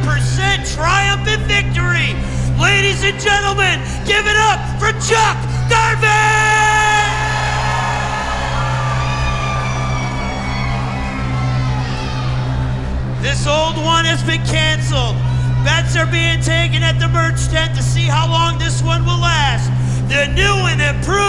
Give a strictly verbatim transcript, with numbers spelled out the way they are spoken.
percent triumphant victory. Ladies and gentlemen, give it up for Chuck Garvin! This old one has been canceled. Bets are being taken at the merch tent to see how long this one will last. The new and improved